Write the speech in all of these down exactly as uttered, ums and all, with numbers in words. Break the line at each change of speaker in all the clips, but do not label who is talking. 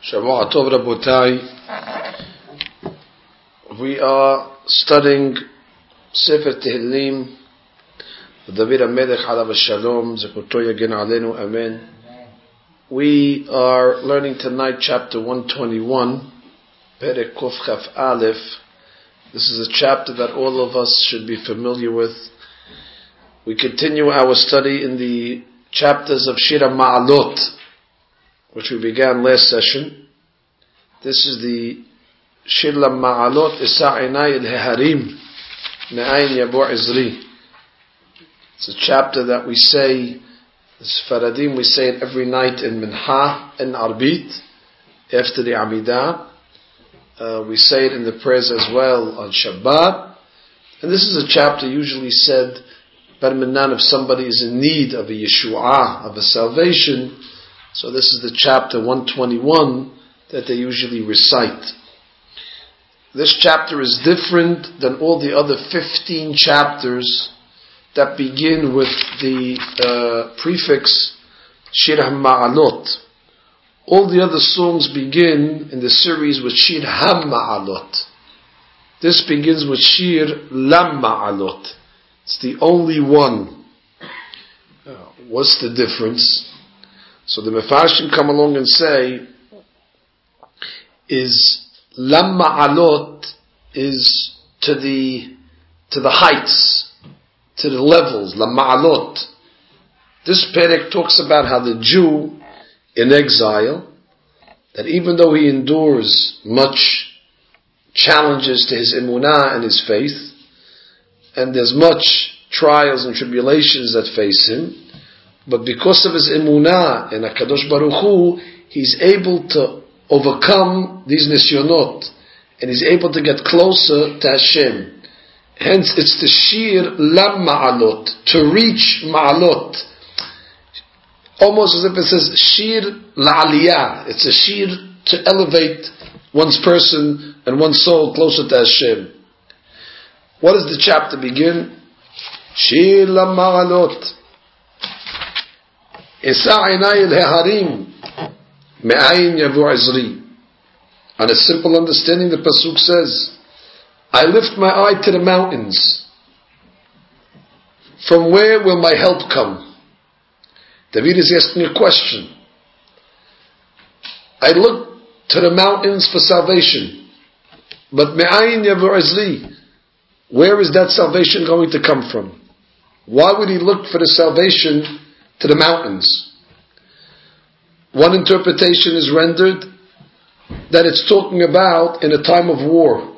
Shavua Tov Rabotai. We are studying Sefer Tehillim, David HaMelech Alav Shalom, Zekuto Yagin Aleinu, Amen. We are learning tonight chapter one twenty-one, Perek Kuf Chaf Aleph. This is a chapter that all of us should be familiar with. We continue our study in the chapters of Shir HaMa'alot, which we began last session. This is the Shir HaMa'alot, Isa Einai El-Heharim, Me'ayin Yabo Izri. It's a chapter that we say, as Faradim, we say it every night in Minha and Arbit, after the Amidah. Uh, we say it in the prayers as well on Shabbat. And this is a chapter usually said, Barminan, if somebody is in need of a Yeshu'ah, of a salvation. So this is the chapter one twenty-one that they usually recite. This chapter is different than all the other fifteen chapters that begin with the uh, prefix Shir HaMa'alot. All the other songs begin in the series with Shir HaMa'alot. This begins with Shir LaMa'alot. It's the only one. Uh, what's the difference? So the Mefarshim come along and say, is LaMa'alot is to the to the heights, to the levels, LaMa'alot. This Perek talks about how the Jew in exile, that even though he endures much challenges to his emunah and his faith, and there's much trials and tribulations that face him, but because of his emunah in HaKadosh Baruch Hu, he's able to overcome these nisyonot, and he's able to get closer to Hashem. Hence, it's the Shir LaMa'alot, to reach Ma'alot. Almost as if it says Shir La'aliyah. It's a Shir to elevate one's person and one's soul closer to Hashem. What does the chapter begin? Shir LaMa'alot. Isa Einai El-Heharim, Me'ayin Yavo Izri. On a simple understanding, the Pasuk says, I lift my eye to the mountains. From where will my help come? David is asking a question. I look to the mountains for salvation. But Me'ayin Yavo Izri, where is that salvation going to come from? Why would he look for the salvation to the mountains? One interpretation is rendered that it's talking about in a time of war,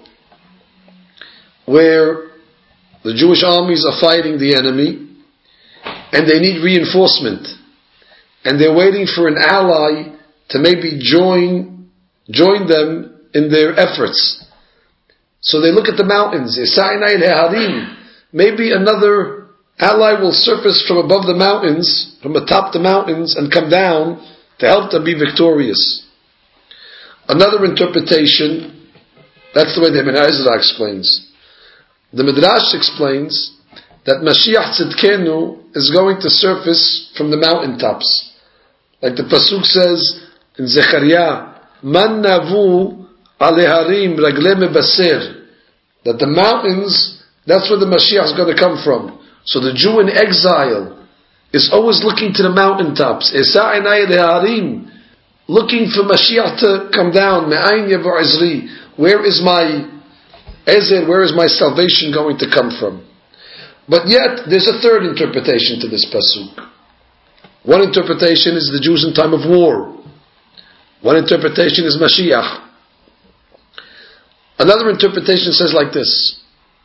where the Jewish armies are fighting the enemy, and they need reinforcement, and they're waiting for an ally to maybe join join them in their efforts. So they look at the mountains. Maybe another ally will surface from above the mountains, from atop the mountains, and come down to help them be victorious. Another interpretation, that's the way the Ibn Ezra explains. The Midrash explains that Mashiach Tzidkenu is going to surface from the mountaintops. Like the Pasuk says in Zechariah, Man navu aleharim ragle mebaser. That the mountains, that's where the Mashiach is going to come from. So the Jew in exile is always looking to the mountaintops. Isa Einai El-Heharim, looking for Mashiach to come down. Me'ayin Yavo Izri, where is my Ezer, where is my salvation going to come from? But yet, there's a third interpretation to this pasuk. One interpretation is the Jews in time of war. One interpretation is Mashiach. Another interpretation says like this.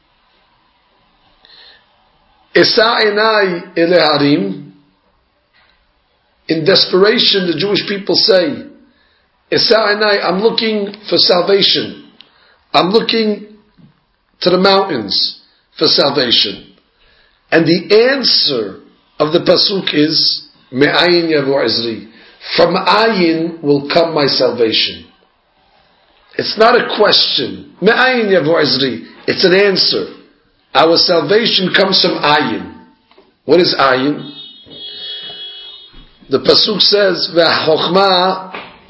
Isa Einai El-Heharim, in desperation, the Jewish people say, Isa Einai, I'm looking for salvation. I'm looking to the mountains for salvation. And the answer of the pasuk is, Me'ayin Yavo Izri. From Ayin will come my salvation. It's not a question. Me'ayin Yavo Izri. It's an answer. Our salvation comes from Ayin. What is Ayin? The pasuk says, "V'chokhmah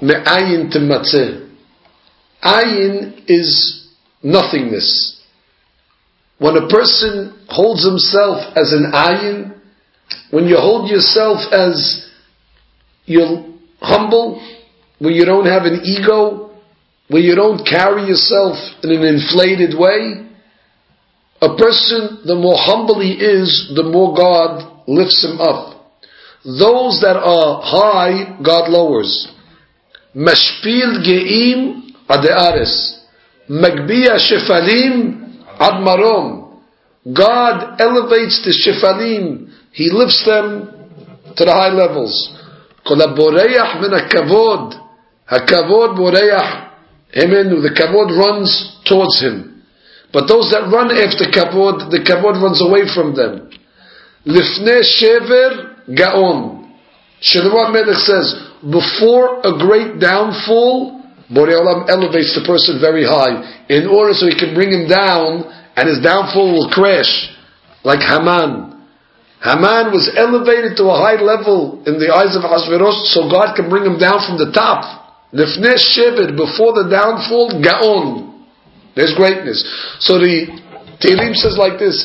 me'ayin timatzeh. Ayin is nothingness. When a person holds himself as an ayin, when you hold yourself as you're humble, where you don't have an ego, where you don't carry yourself in an inflated way, a person, the more humble he is, the more God lifts him up. Those that are high, God lowers. Mashpil ge'im ad ares, magbiya shefalim ad marom. God elevates the shefalim. He lifts them to the high levels. Kol haboreyach min hakavod, hakavod boreyach himenu. The kavod runs towards him. But those that run after kavod, the kavod runs away from them. Lifnei shever gaon. Shlomo Melech says, before a great downfall, Borei Olam elevates the person very high, in order so he can bring him down, and his downfall will crash, like Haman. Haman was elevated to a high level in the eyes of Ahasuerus, so God can bring him down from the top. Lifnei shever, before the downfall, gaon. There's greatness. So the Tehillim says like this: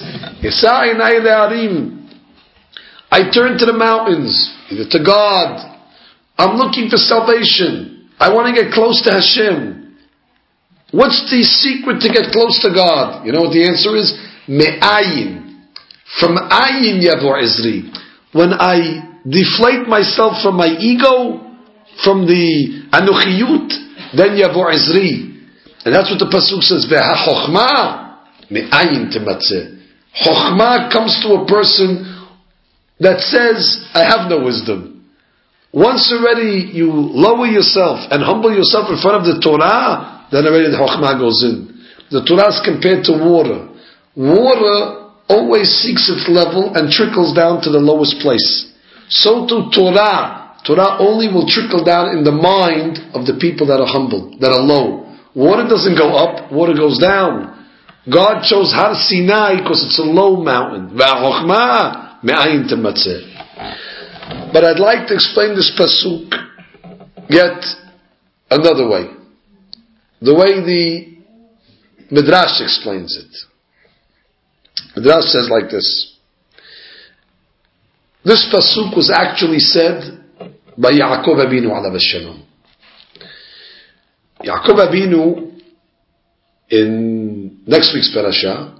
I turn to the mountains, either to God. I'm looking for salvation. I want to get close to Hashem. What's the secret to get close to God? You know what the answer is? Me'ayin. From ayin yavo izri. When I deflate myself from my ego, from the anuchiyut, then yavo izri. And that's what the pasuk says. Veha chokhmah me'ayin timatzeh. Chokhmah comes to a person that says, I have no wisdom. Once already you lower yourself and humble yourself in front of the Torah, then already the chokhmah goes in. The Torah is compared to water. Water always seeks its level and trickles down to the lowest place. So to Torah. Torah only will trickle down in the mind of the people that are humble, that are low. Water doesn't go up, water goes down. God chose Har Sinai because it's a low mountain. But I'd like to explain this pasuk yet another way. The way the Midrash explains it. Midrash says like this. This pasuk was actually said by Yaakov Abinu alav shalom. Yaakov Abinu, in next week's parasha,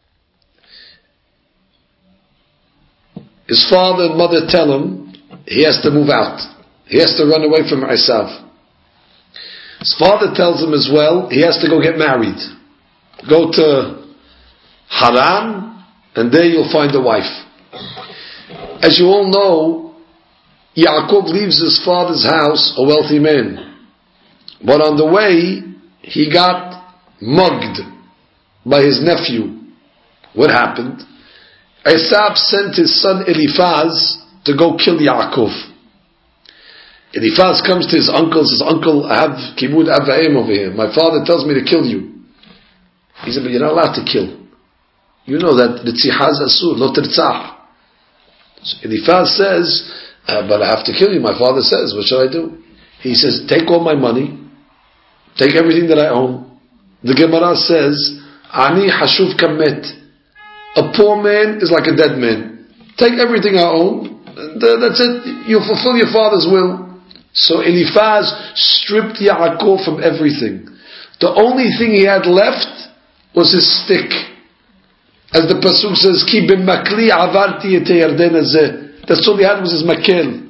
his father and mother tell him he has to move out. He has to run away from Esav. His father tells him as well he has to go get married. Go to Haran, and there you'll find a wife. As you all know, Yaakov leaves his father's house a wealthy man. But on the way, he got mugged by his nephew. What happened? Esav sent his son Eliphaz to go kill Yaakov. Eliphaz comes to his uncle, says, Uncle, I have kibud avaim over here. My father tells me to kill you. He said, but you're not allowed to kill. You know that the tzihaz asur, lo tirtzah. So Eliphaz says, uh, but I have to kill you. My father says, what should I do? He says, take all my money. Take everything that I own. The Gemara says, Ani hashuv kamet. A poor man is like a dead man. Take everything I own, and uh, that's it. You fulfill your father's will. So Eliphaz stripped Yaakov from everything. The only thing he had left was his stick. As the pasuk says, Ki b'makli avarti et yarden hazeh. That's all he had was his makel.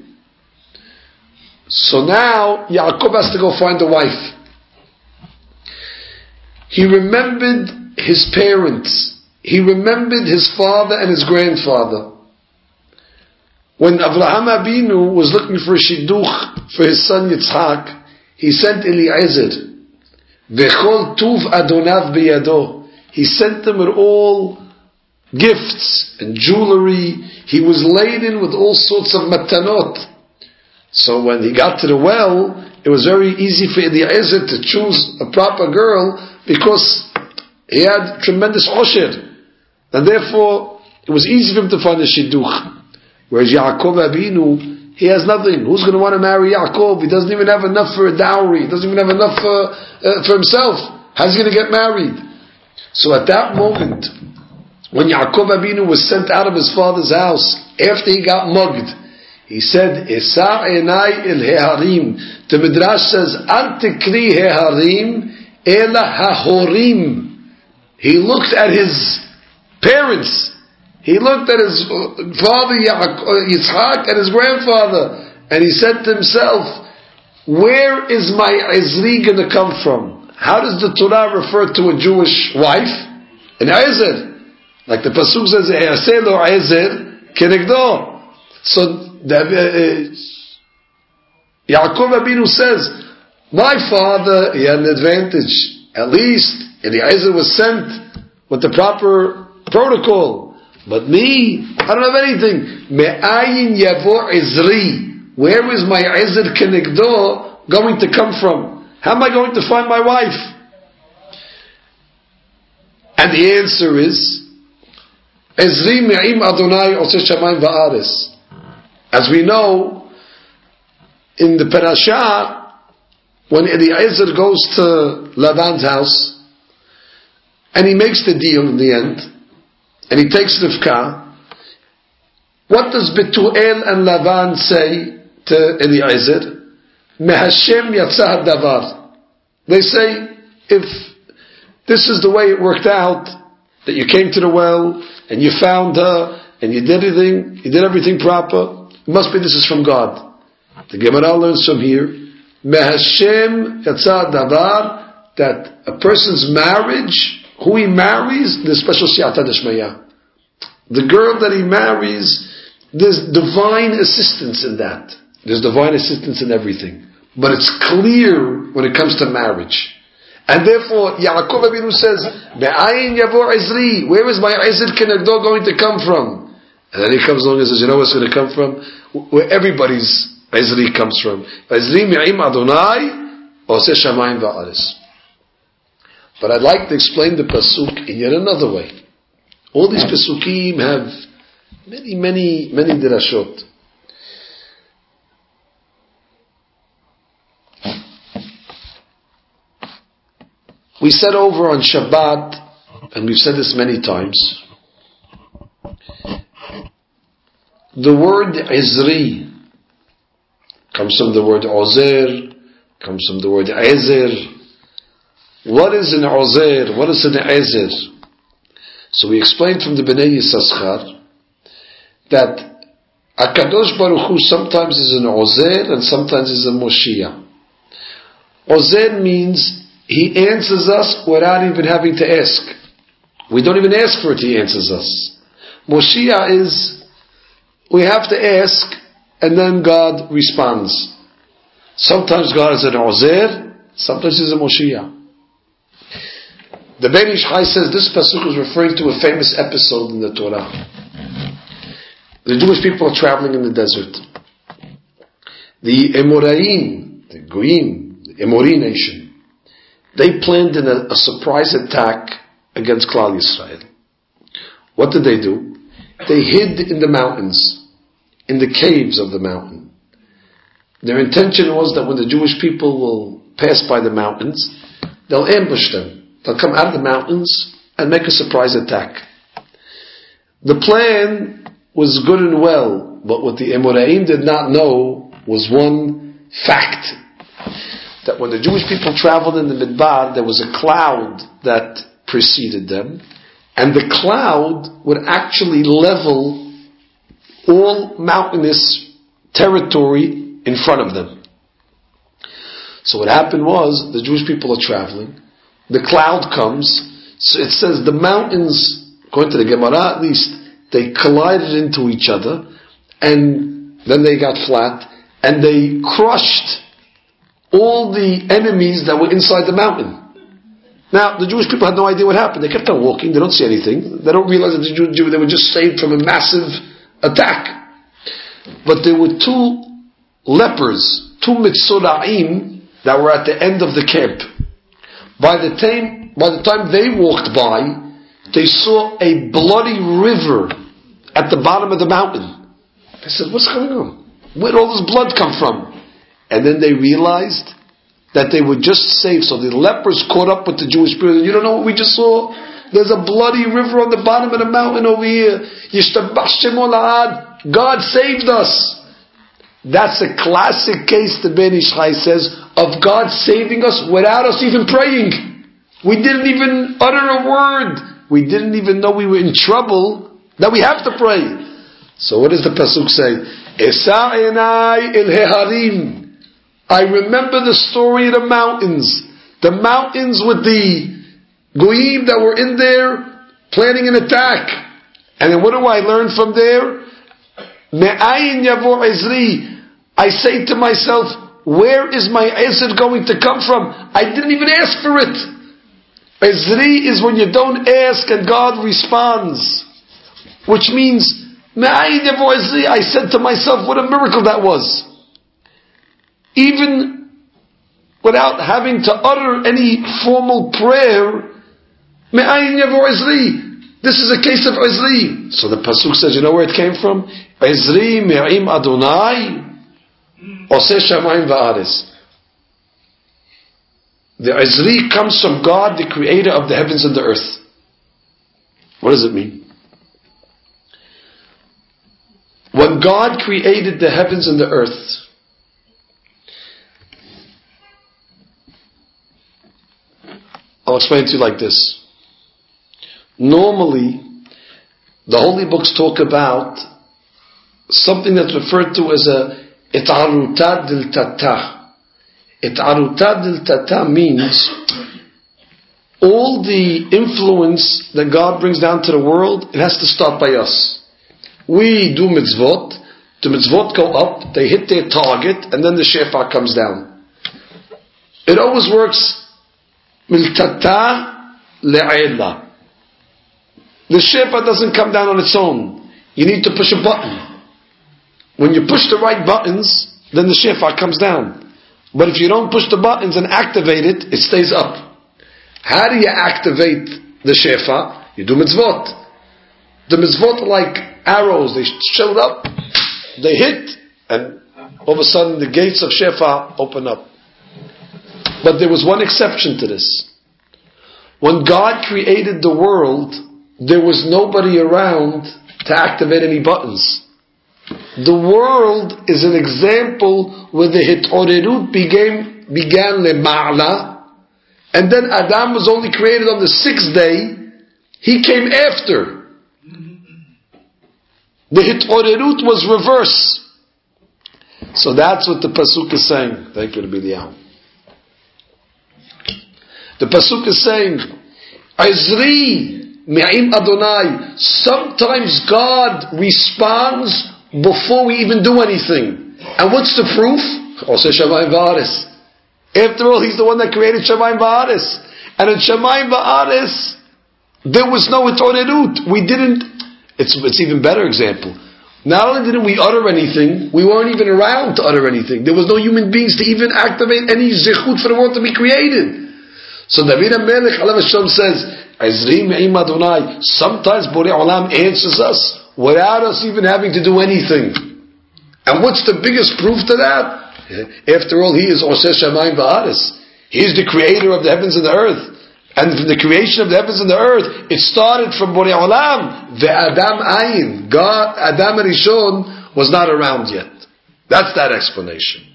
So now Yaakov has to go find a wife. He remembered his parents. He remembered his father and his grandfather. When Avraham Abinu was looking for a shidduch for his son Yitzhak, he sent Eliezer. V'chol tuv adonav biyado. He sent them with all gifts and jewelry. He was laden with all sorts of matanot. So when he got to the well, it was very easy for Eliezer to choose a proper girl, because he had tremendous osher, and therefore it was easy for him to find a shidduch. Whereas Yaakov Abinu, he has nothing. Who's going to want to marry Yaakov? He doesn't even have enough for a dowry. He doesn't even have enough uh, uh, for himself. How's he going to get married? So at that moment, when Yaakov Avinu was sent out of his father's house, after he got mugged, he said, Esa enai el heharim. The Midrash says, Al tikri heharim ela hahorim. He looked at his parents. He looked at his father Yitzchak and his grandfather, and he said to himself, where is my Ezri going to come from? How does the Torah refer to a Jewish wife? An Ezer. Like the Pasuk says, E'aseh lo Ezer kenegdo. So, the, uh, Yaakov Abinu says, my father, he had an advantage. At least, Eliezer was sent with the proper protocol. But me, I don't have anything. Me'ayin yavo Ezri. Where is my Ezer kenegdo going to come from? How am I going to find my wife? And the answer is, Ezri me'im Adonai oseh shamayim va'ares. As we know, in the parasha, when Eliezer goes to Laban's house, and he makes the deal in the end, and he takes Rivka, what does Betuel and Laban say to Eliezer? Mehashem yatzah davar. They say, if this is the way it worked out, that you came to the well, and you found her, and you did everything, you did everything proper, it must be this is from God. The Gemara learns from here, Mehashem yatzah davar, that a person's marriage, who he marries, there's special siyata deshmaya. The girl that he marries, there's divine assistance in that. There's divine assistance in everything. But it's clear when it comes to marriage. And therefore, Yaakov Abinu says, Be'ayin yavo Ezri, where is my Ezer kenegdo going to come from? And then he comes along and says, you know what's going to come from? Where everybody's Ezri comes from. Ezri mi'im Adonai, oseh shamayim va'ares. But I'd like to explain the pasuk in yet another way. All these pasukim have many, many, many dirashot. We said over on Shabbat, and we've said this many times, the word Ezri comes from the word Ozer, comes from the word Ezer. What is an Ozer? What is an Ezer? So we explained from the Bnei Yissaschar that HaKadosh Baruch Hu sometimes is an Ozer and sometimes is a Moshiach. Ozer means he answers us without even having to ask. We don't even ask for it, he answers us. Moshiach is, we have to ask and then God responds. Sometimes God is an Ozer, sometimes he's a Moshiach. The Ben Ish Chai says this pasuk is referring to a famous episode in the Torah. The Jewish people are traveling in the desert. The Emoraim, the Goyim, the Emori nation, they planned in a, a surprise attack against Klal Yisrael. What did they do? They hid in the mountains, in the caves of the mountain. Their intention was that when the Jewish people will pass by the mountains, they'll ambush them. They'll come out of the mountains and make a surprise attack. The plan was good and well, but what the Emoraim did not know was one fact. That when the Jewish people traveled in the Midbar, there was a cloud that preceded them, and the cloud would actually level all mountainous territory in front of them. So what happened was, the Jewish people are traveling, the cloud comes, so it says the mountains, according to the Gemara at least, they collided into each other, and then they got flat, and they crushed all the enemies that were inside the mountain. Now, the Jewish people had no idea what happened. They kept on walking, they don't see anything, they don't realize that the Jew, they were just saved from a massive attack. But there were two lepers, two Mitzoraim, that were at the end of the camp. By the time, by the time they walked by, they saw a bloody river at the bottom of the mountain. They said, what's going on? Where'd all this blood come from? And then they realized that they were just saved. So the lepers caught up with the Jewish people. You don't know what we just saw? There's a bloody river on the bottom of the mountain over here. God saved us. That's a classic case, the Ben Ish Chai says, of God saving us without us even praying. We didn't even utter a word. We didn't even know we were in trouble, that we have to pray. So what does the Pasuk say? Esa enai el heharim. I remember the story of the mountains. The mountains with the goyim that were in there planning an attack. And then what do I learn from there? Me'ayin yavo ezri. I say to myself, where is my ezr going to come from? I didn't even ask for it. Ezri is when you don't ask and God responds. Which means, me'ayin yavo ezri. I said to myself, what a miracle that was. Even without having to utter any formal prayer, me'ayin yavo ezri. This is a case of ezri. So the pasuk says, you know where it came from? Ezri me'im Adonai oseh shamayim va'aretz. The ezri comes from God, the creator of the heavens and the earth. What does it mean? When God created the heavens and the earth, I'll explain to you like this. Normally, the holy books talk about something that's referred to as a it'arutad dil tata. It'arutad dil tata means all the influence that God brings down to the world, it has to start by us. We do mitzvot, the mitzvot go up, they hit their target, and then the shefa comes down. It always works miltata le'ela. The shefa doesn't come down on its own. You need to push a button. When you push the right buttons, then the shefa comes down. But if you don't push the buttons and activate it, it stays up. How do you activate the shefa? You do mitzvot. The mitzvot are like arrows. They shoot up, they hit, and all of a sudden the gates of shefa open up. But there was one exception to this. When God created the world, there was nobody around to activate any buttons. The world is an example where the hitorerut began, began lema'ala, and then Adam was only created on the sixth day. He came after. The hitorerut was reverse. So that's what the pasuk is saying. Thank you, Rabbi Eliyahu. The pasuk is saying, Ezri me'im Adonai. Sometimes God responds before we even do anything. And what's the proof? Oseh shamayim va'aretz. After all, He's the one that created shamayim va'aretz. And in shamayim va'aretz, there was no hitorerut. We didn't. It's it's even better example. Not only didn't we utter anything, we weren't even around to utter anything. There was no human beings to even activate any zechut for the world to be created. So David HaMelech Alav Hashem says, Ezri me'im Adonai. Sometimes Borei Olam answers us without us even having to do anything. And what's the biggest proof to that? After all, He is Oseh Shamayim Va'aretz. He is the creator of the heavens and the earth. And from the creation of the heavens and the earth, it started from Borei Olam. The Adam Ayin. God, Adam Rishon was not around yet. That's that explanation.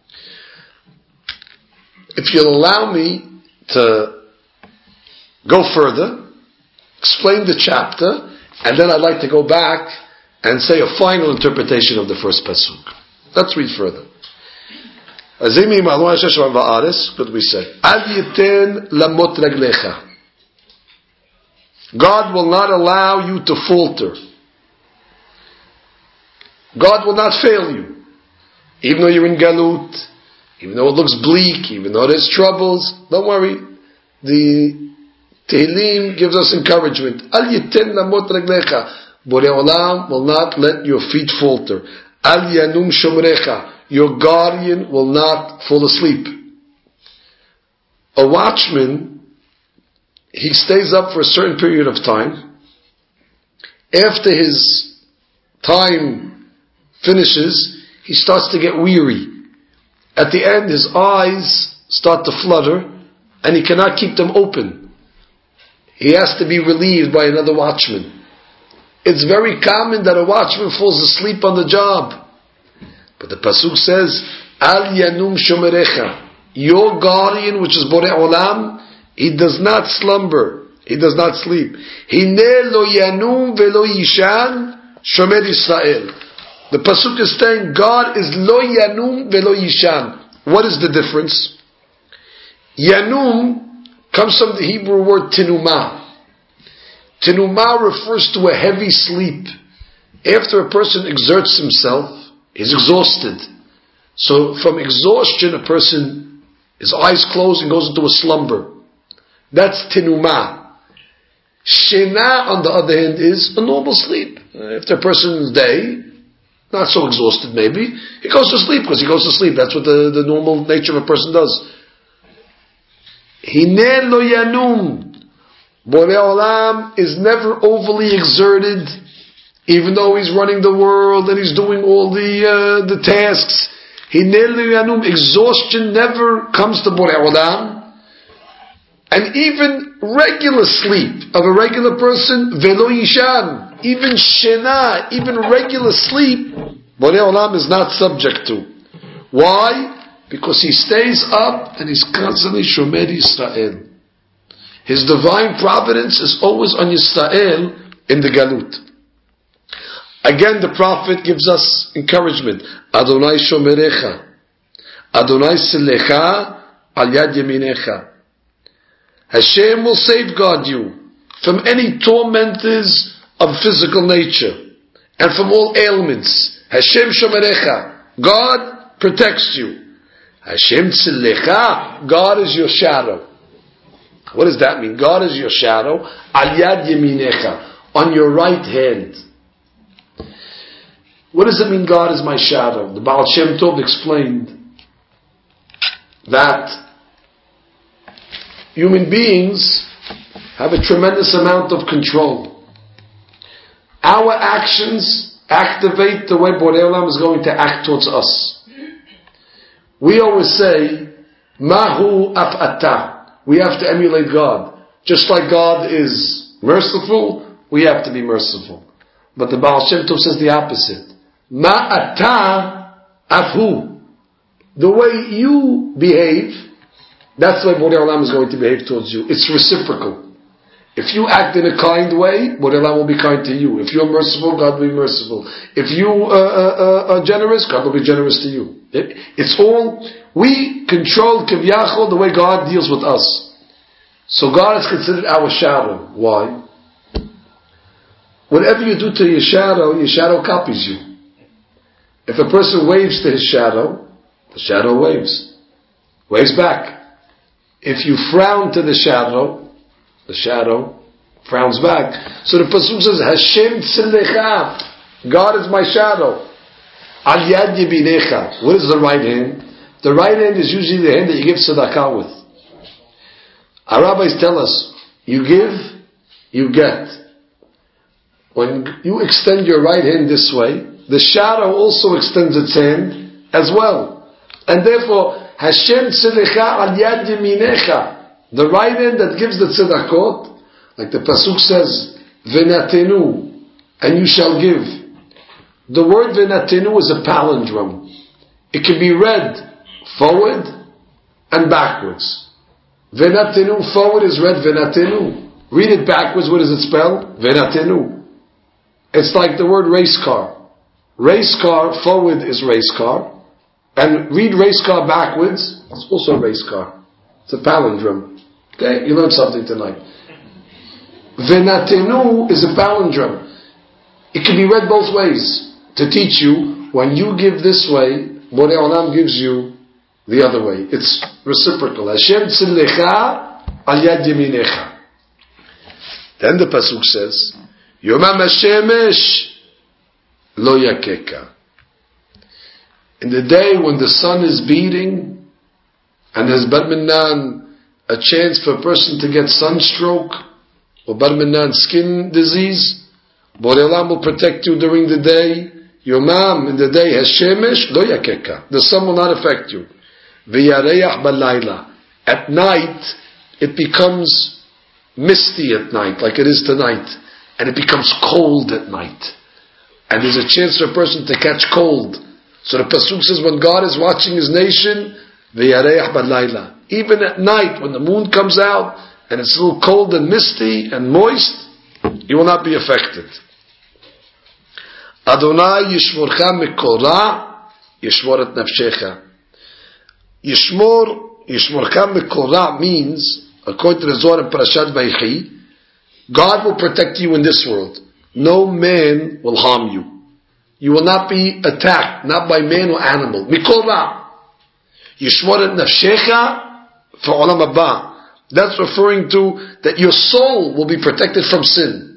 If you'll allow me to go further, explain the chapter, and then I'd like to go back and say a final interpretation of the first pasuk. Let's read further. What do we say? Al yiten lamot raglecha. God will not allow you to falter. God will not fail you. Even though you're in galut, even though it looks bleak, even though there's troubles, don't worry. The Tehillim gives us encouragement. Al yiten lamot raglecha. Borei Olam will not let your feet falter. Al yanum shomrecha. Your guardian will not fall asleep. A watchman, he stays up for a certain period of time. After his time finishes, he starts to get weary. At the end, his eyes start to flutter, and he cannot keep them open. He has to be relieved by another watchman. It's very common that a watchman falls asleep on the job. But the pasuk says, Al yanum shomerecha. Your guardian, which is Borei Olam, he does not slumber. He does not sleep. Hine lo yanum velo yishan shomer Yisrael. The pasuk is saying God is lo yanum velo yishan. What is the difference? Yanum comes from the Hebrew word tinumah. Tinumah refers to a heavy sleep. After a person exerts himself, he's exhausted. So from exhaustion, a person, his eyes close and goes into a slumber. That's tinumah. Shena, on the other hand, is a normal sleep. After a person's day, not so exhausted maybe, he goes to sleep because he goes to sleep. That's what the, the normal nature of a person does. Hine lo yanum. Borei Olam is never overly exerted, even though he's running the world and he's doing all the uh, the tasks. Hine lo yanum. Exhaustion never comes to Borei Olam. And even regular sleep of a regular person, velo yishan, even shena, even regular sleep, Borei Olam is not subject to. Why? Because he stays up and he's constantly shomer Yisrael. His divine providence is always on Yisrael in the Galut. Again, the prophet gives us encouragement. Adonai shomerecha, Adonai silecha al yad yeminecha. Hashem will safeguard you from any tormentors of physical nature and from all ailments. Hashem shomerecha. God protects you. Hashem tzelecha. God is your shadow. What does that mean? God is your shadow. Al yad yeminecha. On your right hand. What does it mean, God is my shadow? The Baal Shem Tov explained that human beings have a tremendous amount of control. Our actions activate the way Borei Olam is going to act towards us. We always say, Mahu af'ata. We have to emulate God. Just like God is merciful, we have to be merciful. But the Baal Shem Tov says the opposite. Ma'ata afhu. The way you behave, that's the way Borei Olam is going to behave towards you. It's reciprocal. If you act in a kind way, Borei Olam will be kind to you. If you're merciful, God will be merciful. If you uh, uh, are generous, God will be generous to you. It, it's all, we control Kivyachol the way God deals with us. So God is considered our shadow. Why? Whatever you do to your shadow, your shadow copies you. If a person waves to his shadow, the shadow waves. Waves back. If you frown to the shadow, the shadow frowns back. So the pasuk says, Hashem tzelecha. God is my shadow. Al yad yeminecha. What is the right hand? The right hand is usually the hand that you give tzedakah with. Our rabbis tell us, you give, you get. When you extend your right hand this way, the shadow also extends its hand as well. And therefore, Hashem tzelecha al yad yeminecha. The right hand that gives the tzedakot, like the pasuk says, Venatenu, and you shall give. The word Venatenu is a palindrome. It can be read forward and backwards. Venatenu, forward is read Venatenu. Read it backwards, what does it spell? Venatenu. It's like the word race car. Race car, forward is race car. And read race car backwards, it's also a race car. It's a palindrome. Okay, you learned something tonight. Venatenu is a palindrome. It can be read both ways. To teach you, when you give this way, Borei Olam gives you the other way. It's reciprocal. Hashem tzelecha al yad yeminecha. Then the pasuk says, Yomam hashemesh lo yakeka. In the day when the sun is beating, and there's bar minan, a chance for a person to get sunstroke, or bar minan skin disease, Borei Olam will protect you during the day. Yomam, in the day, has shemesh, lo yakeka. The sun will not affect you. V'yareach balayla. At night, it becomes misty at night, like it is tonight. And it becomes cold at night. And there's a chance for a person to catch cold. So the Pasuk says, when God is watching His nation, v'yareach balayla. Even at night, when the moon comes out, and it's a little cold and misty and moist, you will not be affected. Adonai yishmorcha mikora, yishmor et nafshecha. Yishmor, yishmorcha mikora means, according to the Zohar in Parashat Vayechi, God will protect you in this world. No man will harm you. You will not be attacked, not by man or animal. Mikora. Yishmor et nafshecha for olam haba. That's referring to that your soul will be protected from sin.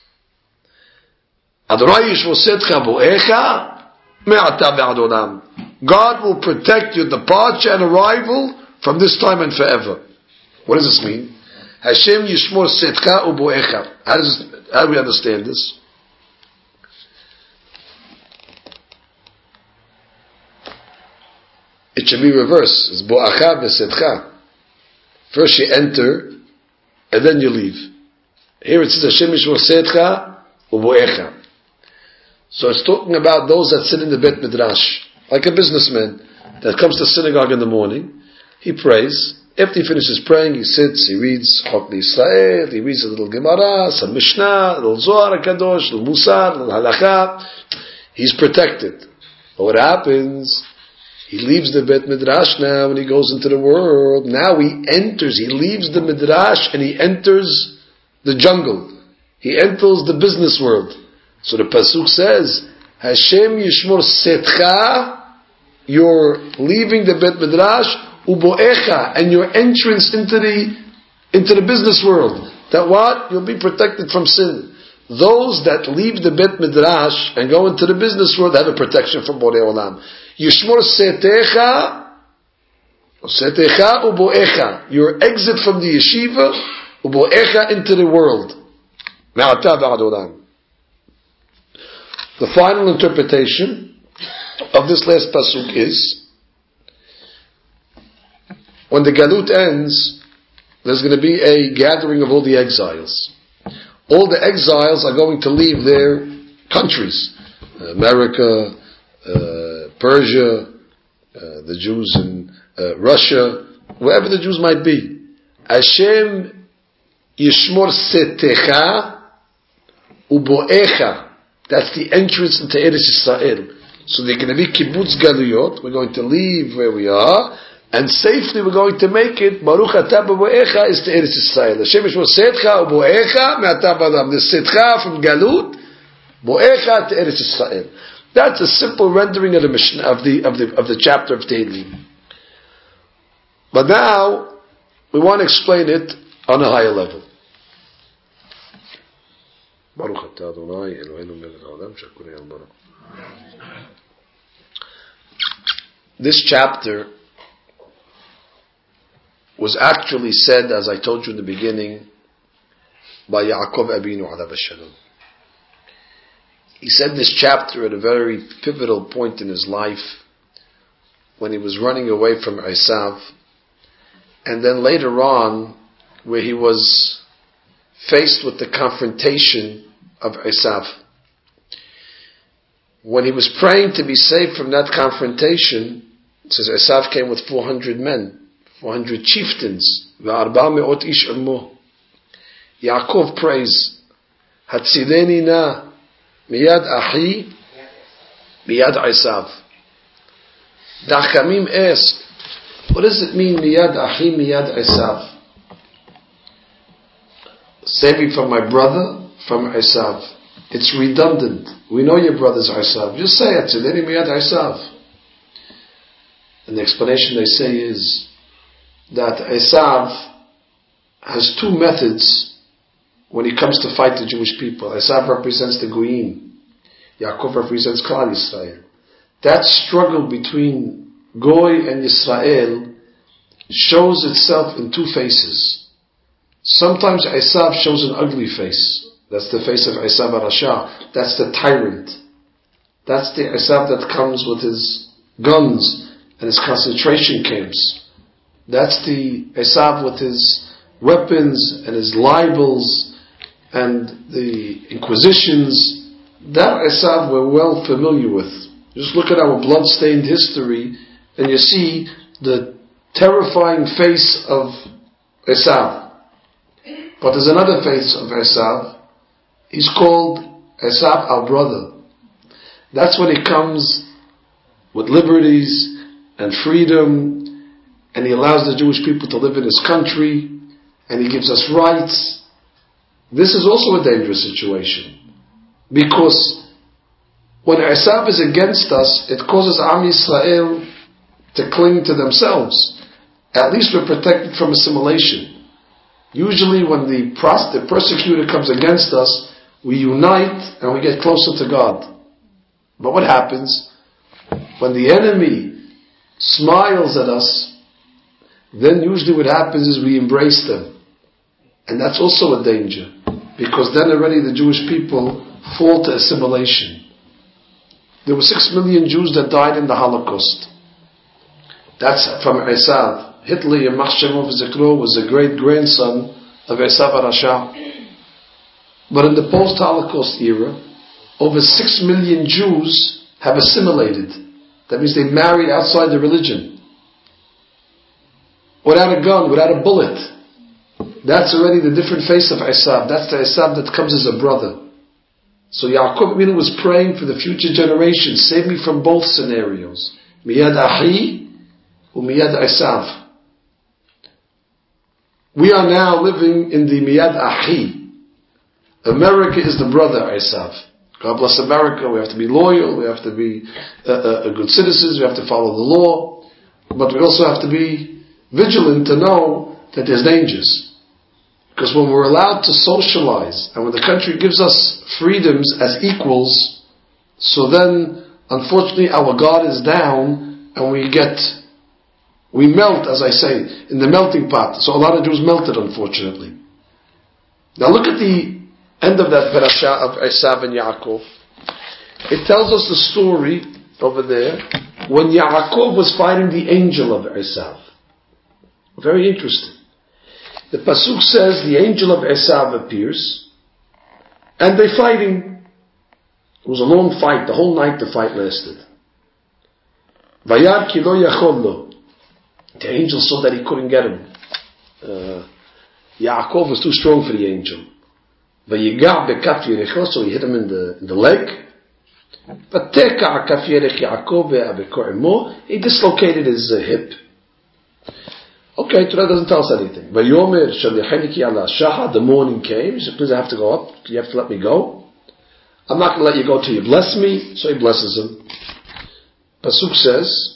Adonai yishmosetcha bo'echa me'ata ve'ad olam. God will protect your departure and arrival from this time and forever. What does this mean? Hashem yishmor setcha u'bo'echa. How does this, how do we understand this? It should be reversed. It's bo'acha v'setcha. First you enter, and then you leave. Here it says Hashem yishmor setcha u'bo'echa. So it's talking about those that sit in the Bet Midrash, like a businessman that comes to synagogue in the morning. He prays. After he finishes praying, he sits, he reads Chok L'Yisrael, he reads a little Gemara, some Mishnah, a little Zohar HaKadosh, a little Musar, a little Halakha. He's protected. But what happens? He leaves the Bet Midrash now and he goes into the world. Now he enters, he leaves the Midrash and he enters the jungle. He enters the business world. So the Pasuk says, Hashem yishmor setcha, you're leaving the Bet Midrash, uboecha, and your entrance into the, into the business world. That what? You'll be protected from sin. Those that leave the Bet Midrash and go into the business world have a protection from Borei Olam. Yishmor setecha, setecha uboecha, your exit from the yeshiva, uboecha into the world. Me'ata ve'ad olam. The final interpretation of this last pasuk is, when the Galut ends, there's going to be a gathering of all the exiles. All the exiles are going to leave their countries. America, uh, Persia, uh, the Jews in uh, Russia, wherever the Jews might be. Hashem yishmor setecha uboecha. That's the entrance into Eretz Yisrael. So they're going to be kibbutz galuyot. We're going to leave where we are, and safely we're going to make it. Baruch atah b'boecha is to Eretz Yisrael. Hashem yishmor setcha u'boecha me'atah b'adam. The setcha from galut, boecha to Eretz Yisrael. That's a simple rendering of the Mishnah, of the of the of the chapter of Tehillim. But now we want to explain it on a higher level. Baruch atah Adonai Eloheinu melech haolam she'akol nהיה b'dvaro. This chapter was actually said, as I told you in the beginning, by Yaakov Abinu alav shalom. He said this chapter at a very pivotal point in his life, when he was running away from Esav, and then later on, where he was faced with the confrontation of Esav. When he was praying to be saved from that confrontation, it says Esav came with four hundred men, four hundred chieftains. Yaakov prays, Hatzileni na miyad ahi miyad Esav. Dachamim ask, what does it mean miyad ahi miyad Esav? Save me from my brother, from Esav. It's redundant. We know your brother's Esav. Just say it. Tzileni miyad Esav. And the explanation they say is that Esav has two methods when he comes to fight the Jewish people. Esav represents the Goyim. Yaakov represents Klal Yisrael. That struggle between Goy and Yisrael shows itself in two faces. Sometimes Esav shows an ugly face. That's the face of Esav HaRasha. That's the tyrant. That's the Esav that comes with his guns and his concentration camps. That's the Esav with his weapons and his libels and the inquisitions. That Esav we're well familiar with. Just look at our blood-stained history and you see the terrifying face of Esav. But there's another face of Esav. He's called Esav, our brother. That's when he comes with liberties and freedom, and he allows the Jewish people to live in his country, and he gives us rights. This is also a dangerous situation, because when Esav is against us, it causes Am Yisrael to cling to themselves. At least we're protected from assimilation. Usually when the, pros- the persecutor comes against us, we unite and we get closer to God. But what happens? When the enemy smiles at us, then usually what happens is we embrace them. And that's also a danger. Because then already the Jewish people fall to assimilation. There were six million Jews that died in the Holocaust. That's from Esav. Hitler, Yamach Shemo V'Zikro, was a great-grandson of Esav HaRasha. But in the post-Holocaust era, over six million Jews have assimilated. That means they married outside the religion. Without a gun, without a bullet. That's already the different face of Esav. That's the Esav that comes as a brother. So Yaakov Avinu was praying for the future generation. Save me from both scenarios. Miyad Ahi u'miyad Esav. We are now living in the Miyad Ahi. America is the brother Esav. God bless America. We have to be loyal. We have to be uh, uh, good citizens. We have to follow the law. But we also have to be vigilant to know that there's dangers. Because when we're allowed to socialize, and when the country gives us freedoms as equals, so then, unfortunately, our guard is down, and we get, we melt, as I say, in the melting pot. So a lot of Jews melted, unfortunately. Now look at the end of that parasha of Esav and Yaakov. It tells us the story over there when Yaakov was fighting the angel of Esav. Very interesting. The pasuk says the angel of Esav appears, and they're fighting. It was a long fight. The whole night the fight lasted. Vayar ki lo yachol lo. The angel saw that he couldn't get him. Uh, Yaakov was too strong for the angel. Vayiga bekaf Yericho, so he hit him in the in the leg. Vateka kaf Yerich Yaakov ve'abeko'emo. He dislocated his uh, hip. Okay, Torah doesn't tell us anything. Vayomer shalicheniki ala shaha. The morning came. He said, "Please, I have to go up. You have to let me go. I'm not going to let you go till you bless me." So he blesses him. Pasuk says,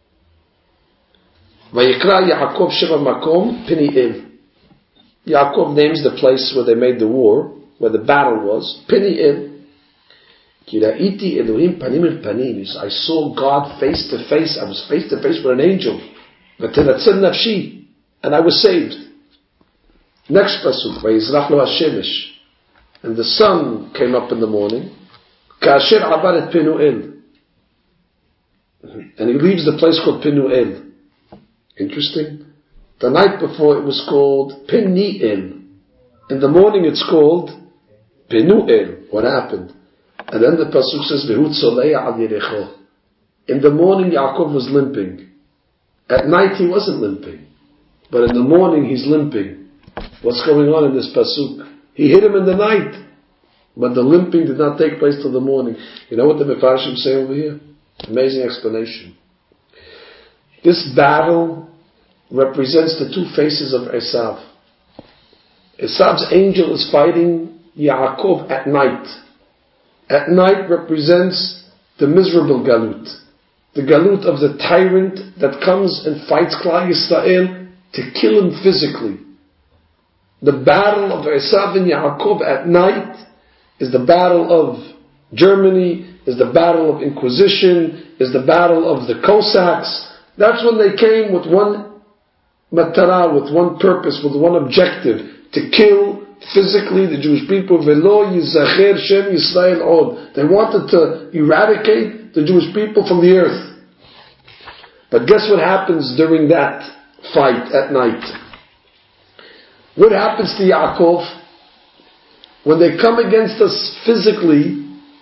"Vayikra Yaakov sheva makom Peniel." Yaakov names the place where they made the war, where the battle was, Peniel. Kiraiti Elohim panim el panim. I saw God face to face. I was face to face with an angel. V'tenatzil nafshi, and I was saved. Next pasuk, vayizrach lo hashemesh, and the sun came up in the morning. Ka'asher abar et Penuel, and he leaves the place called Penuel. Interesting. The night before it was called Peniel. In the morning it's called Penuel. What happened? And then the pasuk says, V'hu tzoleya al Yericho. In the morning Yaakov was limping. At night he wasn't limping. But in the morning he's limping. What's going on in this pasuk? He hit him in the night. But the limping did not take place till the morning. You know what the Mefarshim say over here? Amazing explanation. This battle represents the two faces of Esav. Esav's angel is fighting Yaakov at night. At night represents the miserable galut. The galut of the tyrant that comes and fights Klal Yisrael to kill him physically. The battle of Esav and Yaakov at night is the battle of Germany, is the battle of Inquisition, is the battle of the Cossacks. That's when they came with one matara, with one purpose, with one objective, to kill physically, the Jewish people, Velo Yizacher Shem Yisrael Od. They wanted to eradicate the Jewish people from the earth. But guess what happens during that fight at night? What happens to Yaakov? When they come against us physically,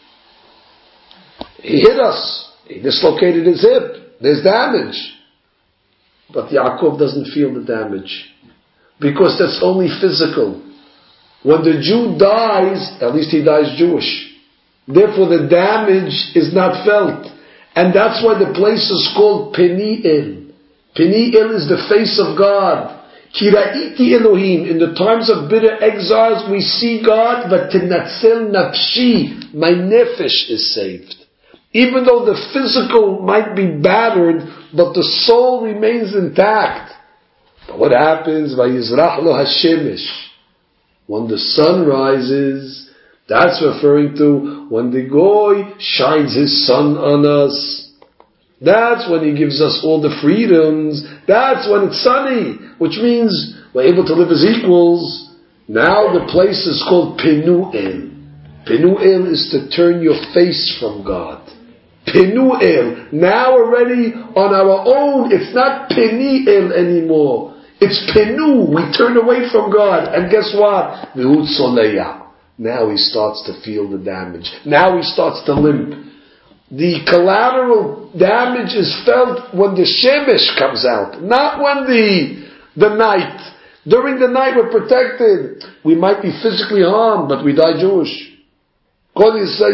he hit us. He dislocated his hip. There's damage. But Yaakov doesn't feel the damage. Because that's only physical. When the Jew dies, at least he dies Jewish. Therefore the damage is not felt. And that's why the place is called Peniel. Peniel is the face of God. Kira'iti Elohim. In the times of bitter exiles, we see God, but Tinatzel Nafshi, my nefesh is saved. Even though the physical might be battered, but the soul remains intact. But what happens? Vayizrach lo hashemesh. When the sun rises, that's referring to when the Goy shines his sun on us. That's when he gives us all the freedoms. That's when it's sunny, which means we're able to live as equals. Now the place is called Penuel. Penuel is to turn your face from God. Penuel. Now already on our own, it's not Peniel anymore. It's Penu. We turn away from God. And guess what? Mehut Soleya. Now he starts to feel the damage. Now he starts to limp. The collateral damage is felt when the Shemesh comes out, not when the the night. During the night we're protected. We might be physically harmed, but we die Jewish. But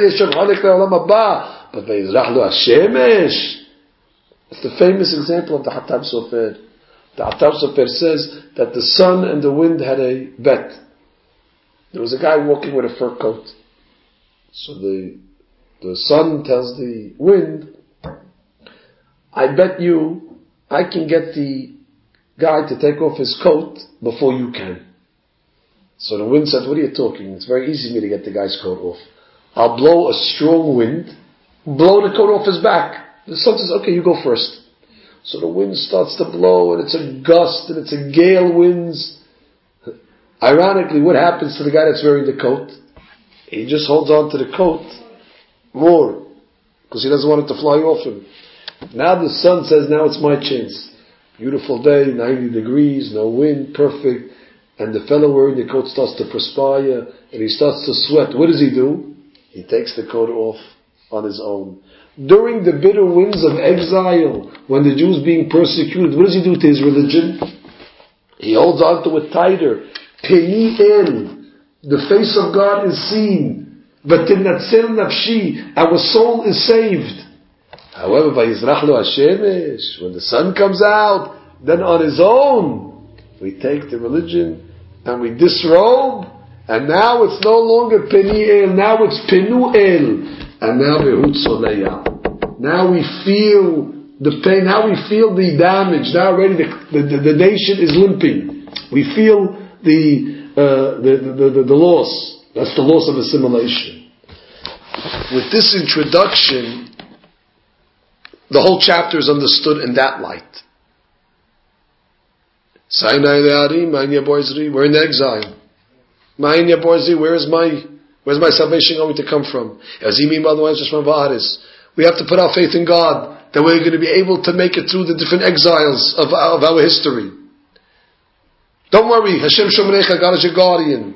it's the famous example of the Hatab Sofer. The Hatab Sofer says that the sun and the wind had a bet. There was a guy walking with a fur coat. So the the sun tells the wind, I bet you I can get the guy to take off his coat before you can. So the wind said, what are you talking? It's very easy for me to get the guy's coat off. I'll blow a strong wind, blow the coat off his back. The sun says, okay, you go first. So the wind starts to blow, and it's a gust, and it's a gale winds. Ironically, what happens to the guy that's wearing the coat? He just holds on to the coat more, because he doesn't want it to fly off him. Now the sun says, now it's my chance. Beautiful day, ninety degrees, no wind, perfect. And the fellow wearing the coat starts to perspire, and he starts to sweat. What does he do? He takes the coat off on his own. During the bitter winds of exile, when the Jews being persecuted, what does he do to his religion? He holds on to it tighter. Peniel, the face of God is seen. V'tinatzel nafshi, our soul is saved. However, vayizrach lo hashemesh, when the sun comes out, then on his own, we take the religion and we disrobe, and now it's no longer Peniel, now it's Penuel. And now Mehut Soleya. Now we feel the pain, now we feel the damage, now already the, the, the, the nation is limping. We feel the, uh, the, the, the, the loss. That's the loss of assimilation. With this introduction, the whole chapter is understood in that light. We're in exile. Where is my Where's my salvation going to come from? We have to put our faith in God, that we're going to be able to make it through the different exiles of our, of our history. Don't worry, Hashem Shomrecha, God is your guardian.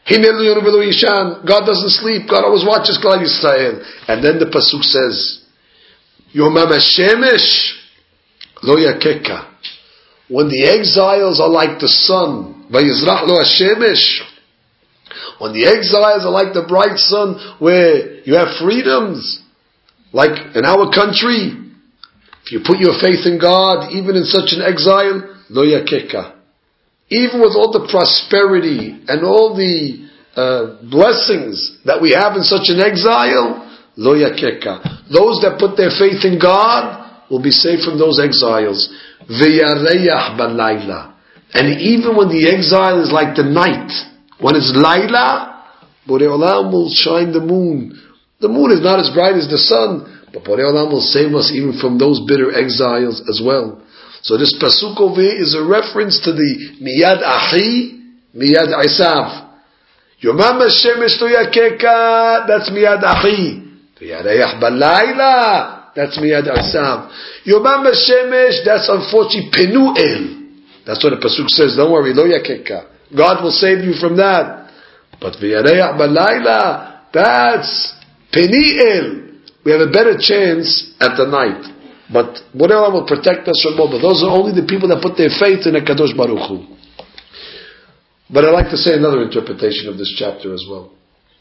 God doesn't sleep, God always watches Klal Yisrael. And then the pasuk says, Yomam Hashemesh lo yakeka. When the exiles are like the sun, Vayizrach lo Hashemesh. When the exiles are like the bright sun, where you have freedoms, like in our country, if you put your faith in God, even in such an exile, lo yakeka. Even with all the prosperity and all the uh, blessings that we have in such an exile, lo yakeka. Those that put their faith in God will be saved from those exiles. V'yareyach balayla. And even when the exile is like the night, when it's Laila, Borei Olam will shine the moon. The moon is not as bright as the sun, but Borei Olam will save us even from those bitter exiles as well. So this pasuk over here is a reference to the Miyad Ahi, Miyad Isav. Yomam Hashemesh lo yakeka, that's miyad achi. V'yareach balayla, that's miyad asav. Yomam Hashemesh, that's unfortunately penuel. That's what the pasuk says. Don't worry, lo yakeka. God will save you from that. But v'yareach balayla, that's peniel. We have a better chance at the night. But whatever will protect us from both. But those are only the people that put their faith in a Kadosh Baruch Hu. But I'd like to say another interpretation of this chapter as well.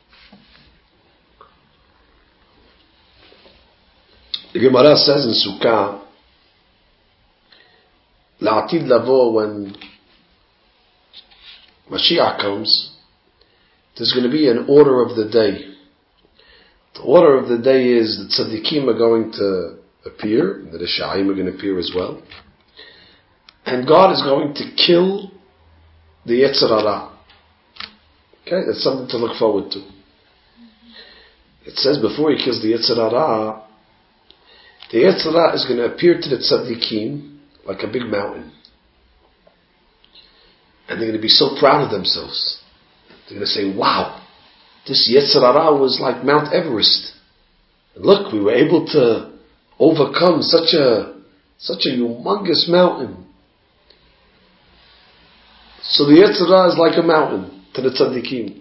The Gemara says in Sukkah, La'atid lavo, when Mashiach comes, there's going to be an order of the day. The order of the day is that tzaddikim are going to appear, and the Rishayim are going to appear as well. And God is going to kill the Yetzer Hara. Okay, that's something to look forward to. It says before He kills the Yetzer Hara, the Yetzer Hara is going to appear to the tzaddikim like a big mountain. And they're going to be so proud of themselves. They're going to say, wow, this Yetzer Hara was like Mount Everest. And look, we were able to overcome such a such a humongous mountain. So the Yetzer Hara is like a mountain to the tzaddikim.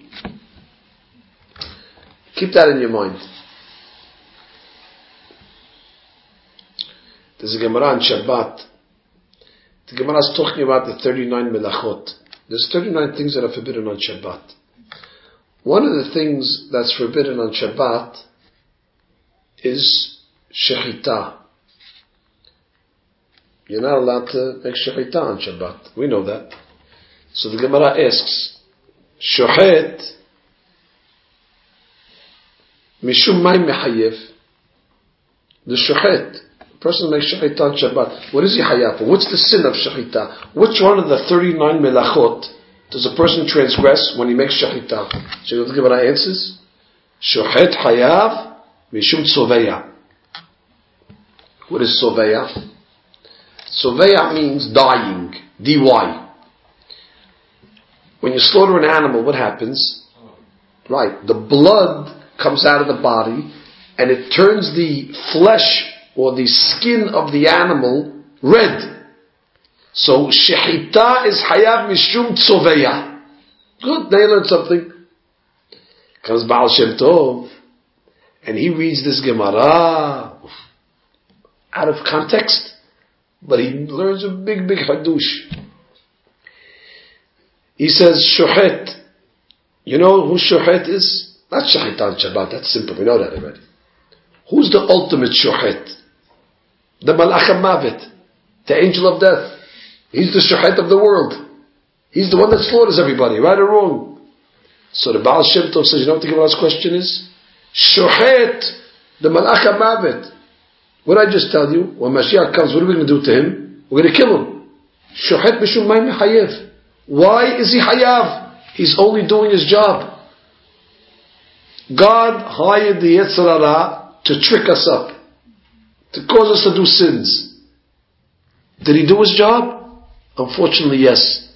Keep that in your mind. There's a Gemara on Shabbat. The Gemara is talking about the thirty-nine melachot. There's thirty-nine things that are forbidden on Shabbat. One of the things that's forbidden on Shabbat is shechita. You're not allowed to make shechita on Shabbat. We know that. So the Gemara asks, Shochet mishum may mechayev. The shochet, the person makes shechita on Shabbat. What is he hayav for? What's the sin of shechita? Which one of the thirty-nine melachot does a person transgress when he makes shechita? So the Gemara answers, Shochet hayav mishum tzoveya. What is soveya? Soveya means dying. D Y. When you slaughter an animal, what happens? Right. The blood comes out of the body and it turns the flesh or the skin of the animal red. So, shechita is hayav mishum tzoveya. Good. They learned something. Comes Baal Shem Tov and he reads this Gemara out of context, but he learns a big, big hadush. He says, shochet. You know who shochet is? Not shochet on Shabbat, that's simple, we know that already. Who's the ultimate shochet? The Malach HaMavet, the angel of death. He's the shochet of the world. He's the one that slaughters everybody, right or wrong. So the Baal Shem Tov says, you know what the Gemara's question is? Shochet, the Malach HaMavet. What did I just tell you? When Mashiach comes, what are we going to do to him? We're going to kill him. Shochet mishum may mechayev. Why is he hayav? He's only doing his job. God hired the Yetzer Hara to trick us up, to cause us to do sins. Did he do his job? Unfortunately, yes.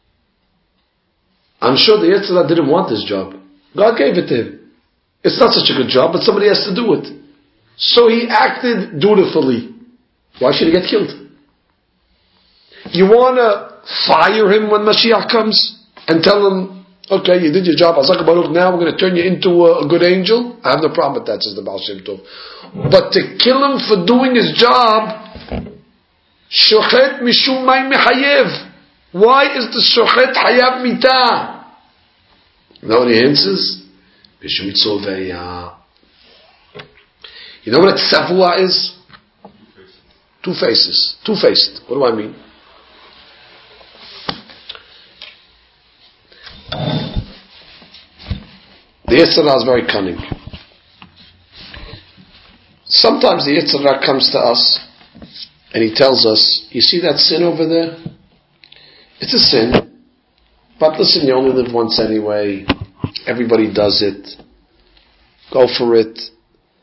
I'm sure the Yetzer Hara didn't want this job. God gave it to him. It's not such a good job, but somebody has to do it. So he acted dutifully. Why should he get killed? You want to fire him when Mashiach comes and tell him, okay, you did your job, Azak Baruch, now we're going to turn you into a, a good angel? I have no problem with that, says the Baal Shem Tov. But to kill him for doing his job, shochet mishum may mechayev. Why is the shochet hayav mita? You know what he answers? Mishum tzoveya. You know what a tzavua is? Two faces. Two-faced. What do I mean? The Yetzer Hara is very cunning. Sometimes the Yetzer Hara comes to us and he tells us, you see that sin over there? It's a sin. But listen, you only live once anyway. Everybody does it. Go for it.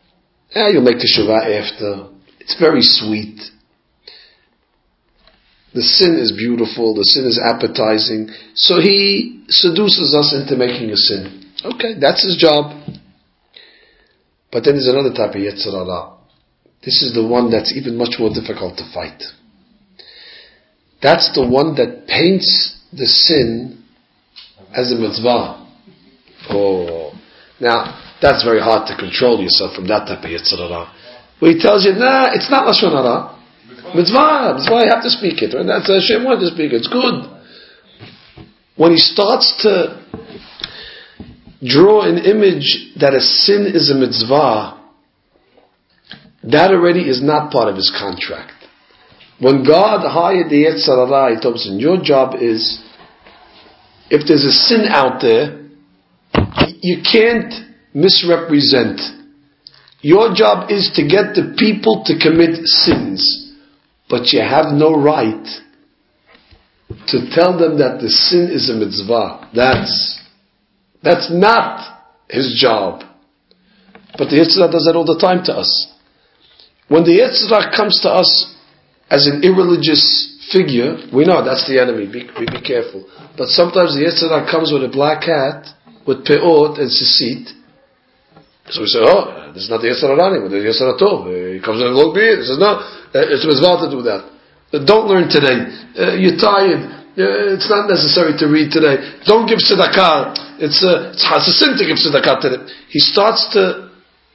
Yeah, you'll make teshuvah after. It's very sweet. The sin is beautiful, the sin is appetizing, so he seduces us into making a sin. Okay, that's his job. But then there's another type of Yetzer Hara. This is the one that's even much more difficult to fight. That's the one that paints the sin as a mitzvah. Oh, now that's very hard to control yourself from that type of Yetzer Hara. Where he tells you, nah, it's not Lashon Hara. Mitzvah, mitzvah, you have to speak it. Right? That's Hashem wanted to speak it. It's good. When he starts to draw an image that a sin is a mitzvah, that already is not part of his contract. When God hired the Yetzer Hara, he told him, your job is, if there's a sin out there, you can't misrepresent. Your job is to get the people to commit sins. But you have no right to tell them that the sin is a mitzvah. That's, that's not his job. But the Yetzer Hara does that all the time to us. When the Yetzer Hara comes to us as an irreligious figure, we know that's the enemy, be, be, be careful. But sometimes the Yetzer Hara comes with a black hat, with peot and sisit. So we say, oh, this is not the Yetzer Hara anymore, the Yetzer Hara Tov. He comes in a long beard. He says, no, it's a mitzvah to do that. Don't learn today. Uh, you're tired. Uh, it's not necessary to read today. Don't give tzedakah. It's a, it's a sin to give tzedakah today. He starts to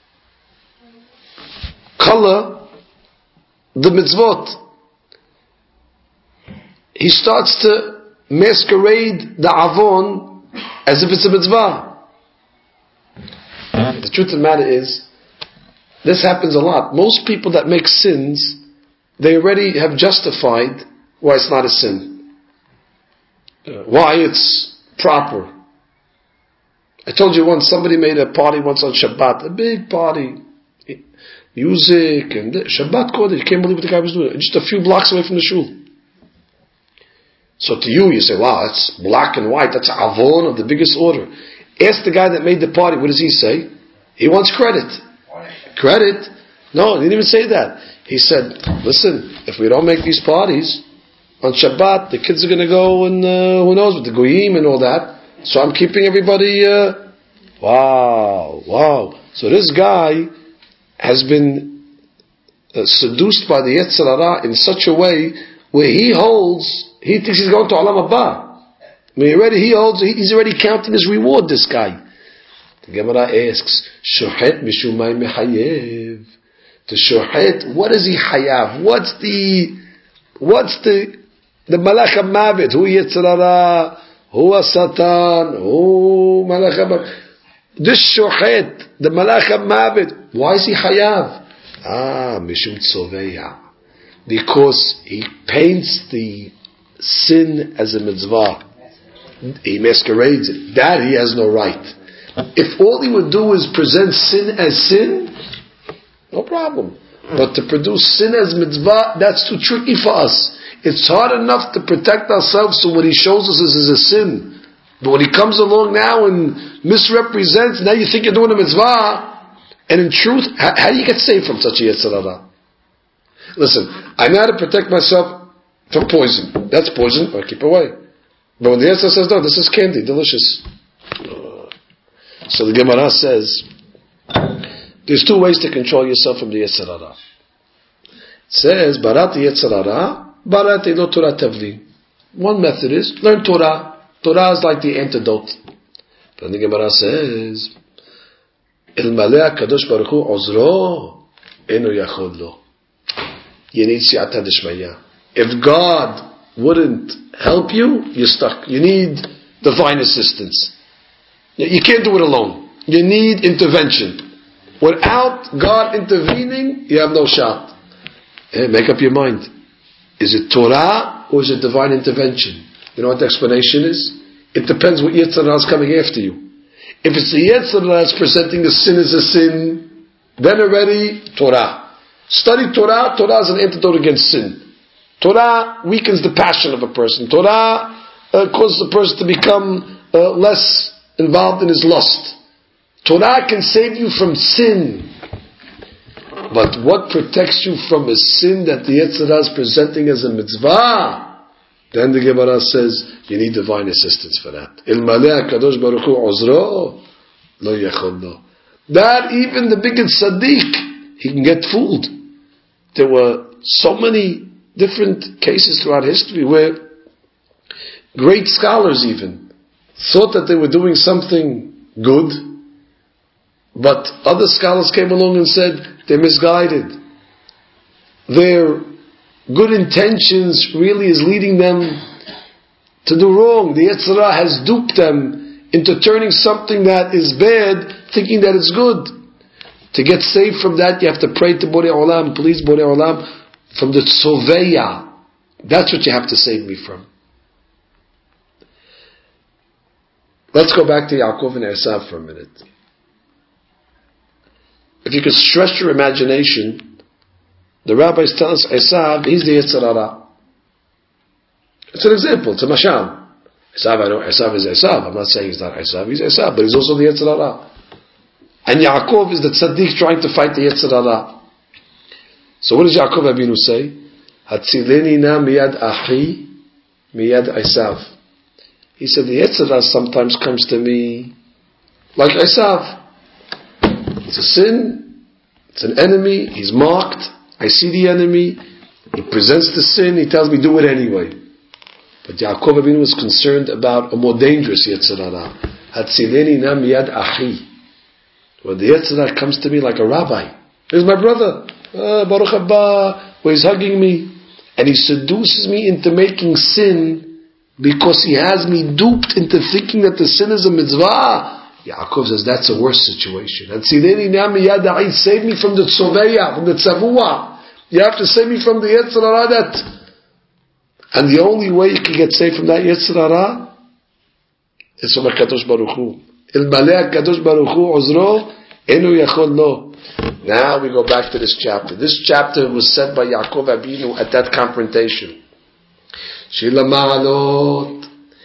color the mitzvot. He starts to masquerade the avon as if it's a mitzvah. The truth of the matter is, this happens a lot. Most people that make sins, they already have justified why it's not a sin. Uh, why it's proper. I told you once, somebody made a party once on Shabbat, a big party. Music and Shabbat Kodesh, you can't believe what the guy was doing. Just a few blocks away from the shul. So to you, you say, wow, that's black and white, that's avon of the biggest order. Ask the guy that made the party, what does he say? He wants credit. Credit? No, he didn't even say that. He said, listen, if we don't make these parties, on Shabbat, the kids are going to go and uh, who knows, with the goyim and all that. So I'm keeping everybody, uh, wow, wow. So this guy has been uh, seduced by the Yetzer Hara in such a way where he holds, he thinks he's going to Olam Haba. I mean, already he holds, he's already counting his reward, this guy. The Gemara asks, Shohet mishumay mehayev. The Shohet, what is he hayav? What's the, what's the, the Malach HaMavet? Who Yetzer Hara? Who Satan? Who Malach HaMavet? This Shohet, the Malach HaMavet, why is he hayav? Ah, mishum tzoveya. Because he paints the sin as a mitzvah. He masquerades it. That he has no right. If all he would do is present sin as sin, no problem. But to produce sin as mitzvah, that's too tricky for us. It's hard enough to protect ourselves, so what he shows us is, is a sin. But when he comes along now and misrepresents, now you think you're doing a mitzvah, and in truth, how, how do you get saved from such a Yetzer Hara? Listen, I know how to protect myself from poison. That's poison, I keep away. But when the Yetzer Hara says, no, this is candy, delicious. So the Gemara says, there's two ways to control yourself from the Yetzer Hara. It says, Barati Yetzer Hara, Barati lo Torah Tavli. One method is, learn Torah. Torah is like the antidote. But the Gemara says, Ilmaleh HaKadosh Baruch Hu Ozro, Eno Yachod Lo. You need Siyata Dishmaya. If God wouldn't help you, you're stuck. You need divine assistance. You can't do it alone. You need intervention. Without God intervening, you have no shot. Hey, make up your mind. Is it Torah or is it divine intervention? You know what the explanation is? It depends what Yetzer Hara is coming after you. If it's the Yetzer Hara that's presenting the sin as a sin, then already Torah. Study Torah. Torah is an antidote against sin. Torah weakens the passion of a person. Torah uh, causes a person to become uh, less involved in his lust. Torah can save you from sin. But what protects you from a sin that the Yetzer Hara is presenting as a mitzvah? Then the Gemara says, you need divine assistance for that. Ilmaleh HaKadosh Baruch Hu Uzro, lo yachol lo. That even the biggest tzaddik, he can get fooled. There were so many different cases throughout history where great scholars even thought that they were doing something good, but other scholars came along and said they're misguided. Their good intentions really is leading them to do wrong. The Yetzer Hara has duped them into turning something that is bad, thinking that it's good. To get saved from that, you have to pray to Borei Olam, please Borei Olam, from the Tzoveya. That's what you have to save me from. Let's go back to Yaakov and Esav for a minute. If you could stretch your imagination, the rabbis tell us Esav, he's the Yetzer Hara. It's an example, it's a mashal. Esav, I know Esav is Esav. I'm not saying he's not Esav, he's Esav, but he's also the Yetzer Hara. And Yaakov is the tzaddik trying to fight the Yetzer Hara. So what does Yaakov Abinu say? Hatzileni na miyad achi, miyad Esav. He said the Yetzer Hara sometimes comes to me like Esav. It's a sin, it's an enemy, he's marked, I see the enemy, he presents the sin, he tells me do it anyway. But Yaakov Abinu was concerned about a more dangerous Yetzer Hara. Hatzileni na miyad achi. When the Yetzer Hara comes to me like a rabbi, here's my brother, ah, Baruch Haba, where he's hugging me, and he seduces me into making sin because he has me duped into thinking that the sin is a mitzvah. Yaakov says that's a worse situation. And save me from the tzoveya, from the tzavua. You have to save me from the Yetzer Hara that. And the only way you can get saved from that Yetzer Hara is from HaKadosh Baruch Hu. Ilmaleh HaKadosh Baruch Hu Uzro, enu yachol lo. Now we go back to this chapter. This chapter was said by Yaakov Abinu at that confrontation. Shila ma'alot,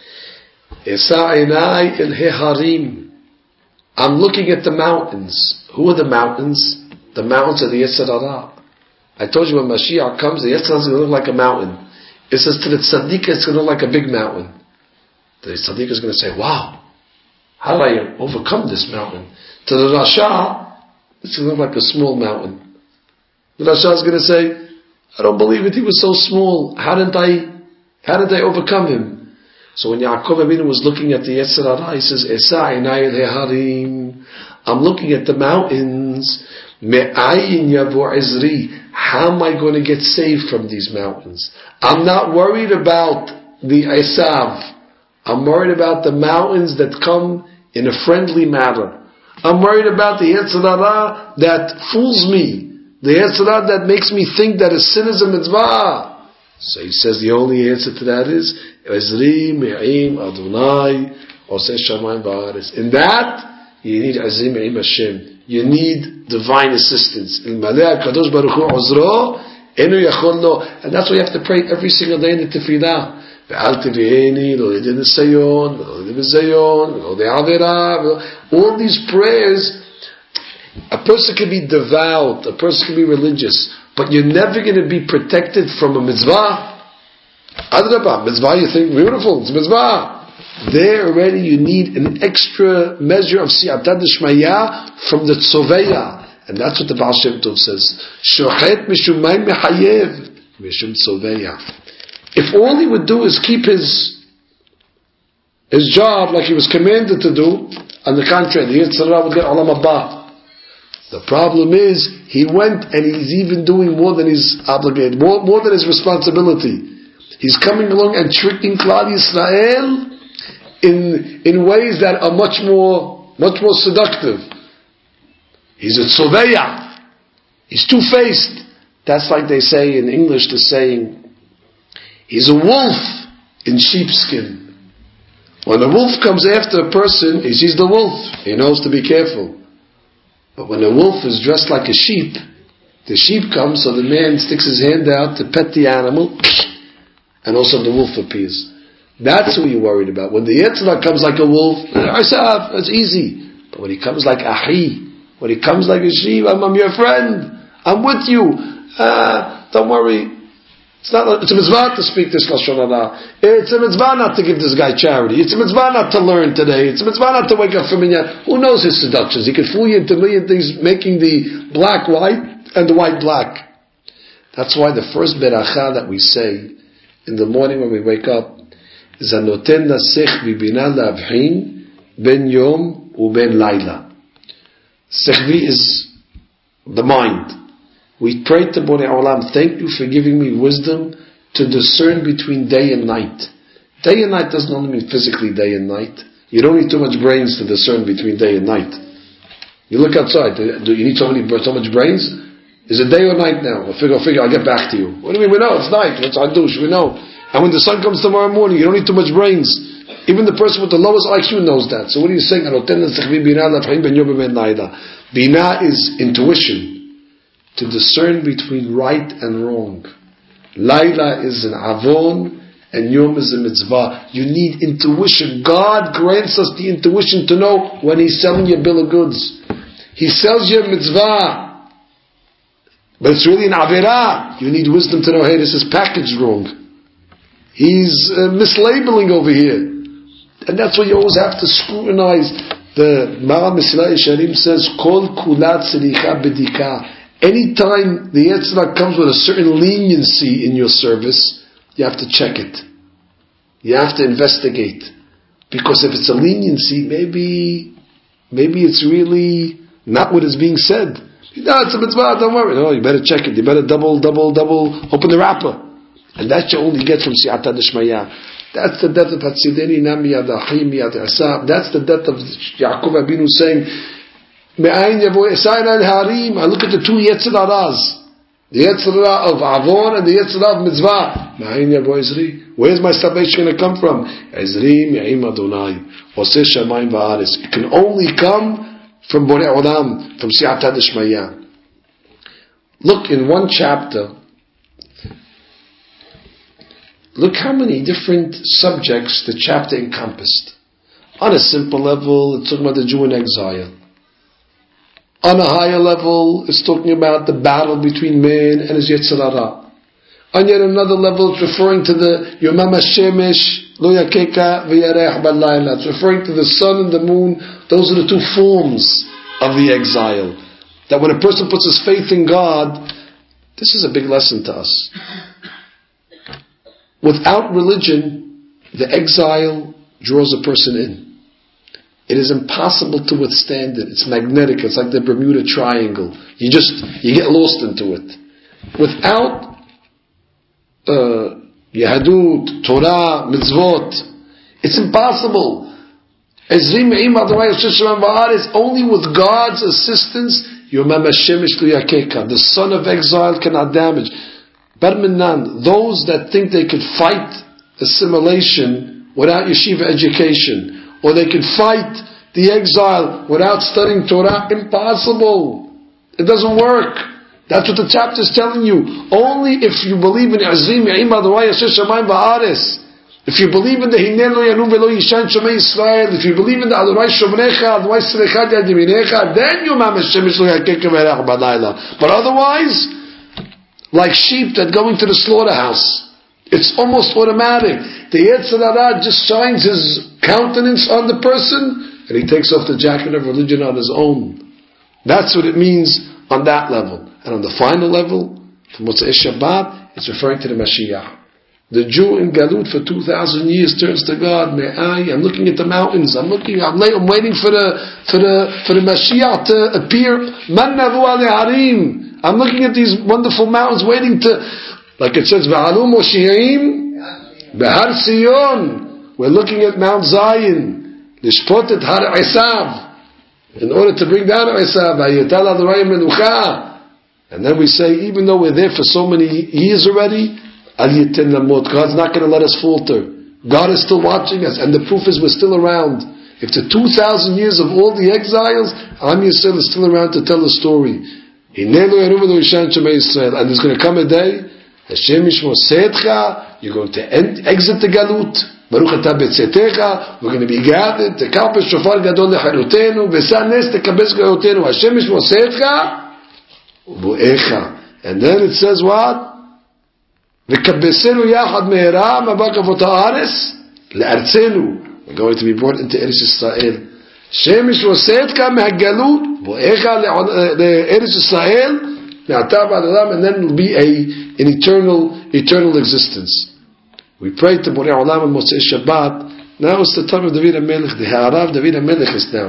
Esa enai el heharim. I'm looking at the mountains. Who are the mountains? The mountains of the Yetzer Hara. I told you when Mashiach comes, the Yetzer Hara is going to look like a mountain. It says to the tzaddik, it's going to look like a big mountain. The tzaddik is going to say, wow, how did I overcome this mountain? To the Rasha, it's going to look like a small mountain. The Rasha is going to say, I don't believe it, he was so small. How didn't I, how did I overcome him? So when Yaakov Abinu was looking at the Yetzer Hara, he says, Esa inay leharim. I'm looking at the mountains. Me'ayin yavo ezri. How am I going to get saved from these mountains? I'm not worried about the Esav. I'm worried about the mountains that come in a friendly manner. I'm worried about the Yetzer Hara that fools me. The Yetzer Hara that makes me think that a sin is a mitzvah. So he says the only answer to that is Ezri Me'im Adonai Oseh Shamayim Ba'aretz. In that you need Ezri Me'im Hashem. You need divine assistance. Ilmaleh HaKadosh Baruch Hu Uzro enu yachol lo. And that's why you have to pray every single day in the Tefillah. Ve'al tivieni lo yedin sayon lo yedin zayon lo de'avera. All these prayers, a person can be devout, a person can be religious, but you're never going to be protected from a mitzvah. Adrabah, mitzvah you think beautiful, it's mitzvah. There already you need an extra measure of siyata d'shmaya from the tzoveya. And that's what the Baal Shem Tov says. Shochet mishum mayim mechayev mishum tzoveya. If all he would do is keep his his job like he was commanded to do, on the contrary, the Yetzer Hara would get olam haba. The problem is, he went and he's even doing more than he's obligated, more, more than his responsibility. He's coming along and tricking Klal Yisrael in, in ways that are much more, much more seductive. He's a tzoveya. He's two-faced. That's like they say in English, the saying, he's a wolf in sheepskin. When a wolf comes after a person, he sees the wolf. He knows to be careful. But when a wolf is dressed like a sheep, the sheep comes, so the man sticks his hand out to pet the animal, and also the wolf appears. That's who you're worried about. When the Yetzer Hara comes like a wolf, that's easy. But when he comes like ahi, when he comes like a sheep, I'm, I'm your friend, I'm with you, uh, don't worry. It's not. It's a mitzvah to speak this lashon hara. It's a mitzvah not to give this guy charity. It's a mitzvah not to learn today. It's a mitzvah not to wake up for minyan. Who knows his seductions? He could fool you into a million things, making the black white and the white black. That's why the first beracha that we say in the morning when we wake up is Anoten nasech bibina lavhin ben yom uben laila. Sechvi is the mind. We pray to Borei Olam, thank you for giving me wisdom to discern between day and night. Day and night doesn't only mean physically day and night. You don't need too much brains to discern between day and night. You look outside, do you need so many, so much brains? Is it day or night now? I'll figure, I'll figure, I'll get back to you. What do you mean? We know, it's night. It's Adush, we know. And when the sun comes tomorrow morning, you don't need too much brains. Even the person with the lowest I Q knows that. So what are you saying? Bina is intuition. To discern between right and wrong. Laila is an avon, and Yom is a mitzvah. You need intuition. God grants us the intuition to know when He's selling you a bill of goods. He sells you a mitzvah, but it's really an averah. You need wisdom to know, hey, this is packaged wrong. He's uh, mislabeling over here. And that's why you always have to scrutinize. The Maral Mesilat Yesharim says, Kol kulat tzricha bedika. Anytime the Yetzer Hara comes with a certain leniency in your service, you have to check it. You have to investigate. Because if it's a leniency, maybe maybe it's really not what is being said. No, it's a mitzvah, don't worry. No, you better check it. You better double, double, double, open the wrapper. And that you only get from Siyata Dishmaya. That's the death of Hatzideni Nami Yadachim Yadasab. That's the death of Yaakov Abinu saying, I look at the two Yetzer Haras, the Yetzer Hara of Avon and the Yetzer Hara of Mitzvah. Where's my salvation going to come from? It can only come from Borei Olam, from Siyata Dishmaya. Look in one chapter. Look how many different subjects the chapter encompassed. On a simple level, it's talking about the Jew in exile. On a higher level, it's talking about the battle between man and his Yetzer Hara. On yet another level, it's referring to the Yomam HaShemesh Lo Yakeka V'Yarech B'Layla. It's referring to the sun and the moon. Those are the two forms of the exile. That when a person puts his faith in God, this is a big lesson to us. Without religion, the exile draws a person in. It is impossible to withstand it. It's magnetic. It's like the Bermuda Triangle. You just, you get lost into it. Without uh, Yahadut, Torah, Mitzvot, it's impossible. It's only with God's assistance, the son of exile cannot damage. Barminan, those that think they could fight assimilation without yeshiva education, or they could fight the exile without studying Torah. Impossible. It doesn't work. That's what the chapter is telling you. Only if you believe in Azim Ya'im Adonai Yasher Shamayim Va'ares. If you believe in the Hinel Lo Yanum Velo Yishan Shomei Yisrael, if you believe in the Adonai Shomrecha, Adonai Srechad Yad Yaminecha, then you Mamash Shemesh Lo Yakeka V'Erech B'Layla. But otherwise, like sheep that go into the slaughterhouse, it's almost automatic. The Yetzer Hara just shines his countenance on the person, and he takes off the jacket of religion on his own. That's what it means on that level. And on the final level, from Motzei Shabbat, it's referring to the Mashiach. The Jew in Galut for two thousand years turns to God. Me'ai, I'm looking at the mountains. I'm looking. I'm, late, I'm waiting for the for the for the Mashiach to appear. Man navu ale harim. I'm looking at these wonderful mountains, waiting to, like it says, V'alu Moshiim Behar Sion. We're looking at Mount Zion. Lishpot et Har Esav, in order to bring down Esav. Vayetal Adonai Menucha. And then we say, even though we're there for so many years already, God's not going to let us falter. God is still watching us, and the proof is we're still around. If the two thousand years of all the exiles, Am Yisrael is still around to tell the story. And there's going to come a day, Hashem Yishmo Seetcha, you're going to end, exit the Galut, Baruch Atah Betzetecha, we're going to be gathered, Tekal Shofar Gadol Lecharutenu, V'sa Nes Tekabes Gadoltenu, Hashem Yishmo Seetcha, Ubu'echa. And then it says what? V'kabesenu yachad me'era ma'ba kavot ha'aretz le'artzenu. We're going to be brought into Eretz Yisrael. Hashem yishvoseh etka me'hagalut bo'echa le'Eretz Yisrael me'ata v'ad olam, and then it will be a an eternal eternal existence. We pray to Borei Olam on Motzei Shabbat. Now it's the time of David HaMelech. The Ha'ara of David HaMelech is now.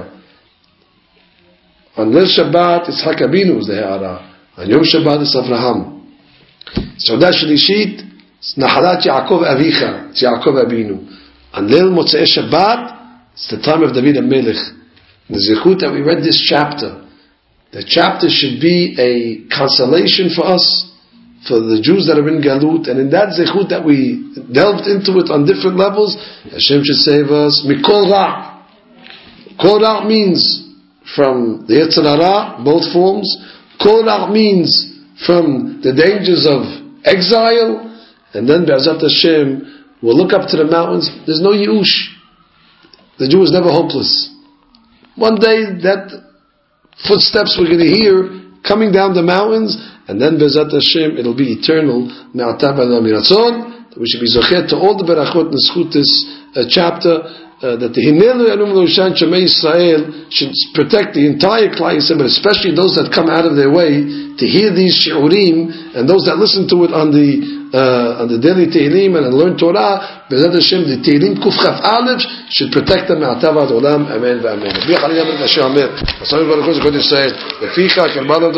On Leil Shabbat, it's Yitzchak Abinu is the Ha'ara. On Yom Shabbat, it's Avraham. Seudah Shlishit, it's Nahalat Yaakov Avicha. It's Yaakov Abinu. On Leil Motzei Shabbat, it's the time of David HaMelech. The Zechut that we read this chapter, the chapter should be a consolation for us, for the Jews that are in Galut, and in that Zechut that we delved into it on different levels, Hashem should save us. Mikol Ra. Kol Ra means from the Yetzer Hara, both forms. Kol Ra means from the dangers of exile, and then Be'ezrat Hashem will look up to the mountains. There's no Yush. The Jew is never hopeless. One day that footsteps we're going to hear coming down the mountains, and then Be'ezrat Hashem it'll be eternal. Me'ata v'ad olam. We should be zochet to all the berachot and zechut this uh, chapter, uh, that the Hinelu Yanum L'Ushan Shemei Yisrael should protect the entire Klal Yisrael, but especially those that come out of their way to hear these shiurim, and those that listen to it on the uh, on the daily Tehillim and learn Torah. Be'ezrat Hashem, the Tehillim Kuf Chaf Aleph should protect them. Me'ata v'ad olam. Amen v'amen.